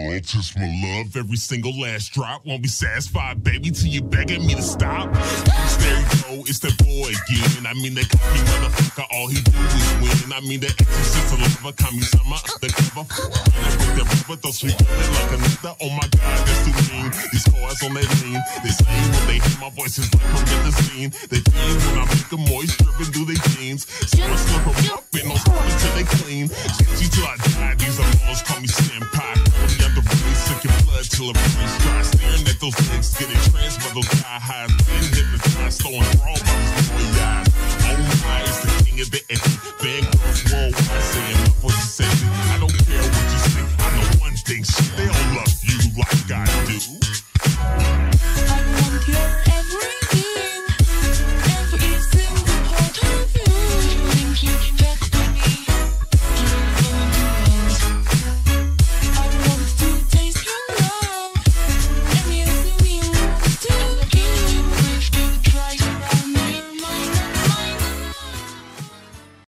girl, just my love. Every single last drop. Won't be satisfied, baby, till you begging me to stop. There you go, it's that boy again. I mean, that cocky motherfucker, all he do is win. I mean, that exorcist lover, Kami-sama, the cover. With that rubber, throw sweet like another. Oh my God, that's too mean. These cars on that lean. They sing when they hear my voice is like promethazine. They feel when I make them moist, dripping through their jeans. So I slip them up in those until they clean. She till I die, these are laws, call me senpai. Curly under really sick your blood till it freeze dry. Staring at those legs, getting trans by those high highs. Been hypnotized, throwing raw by these boy eyes. Oh my, it's the king of the edgy. Bad girls worldwide saying my voice is sexy. I don't care what you say, I know one thing, shit.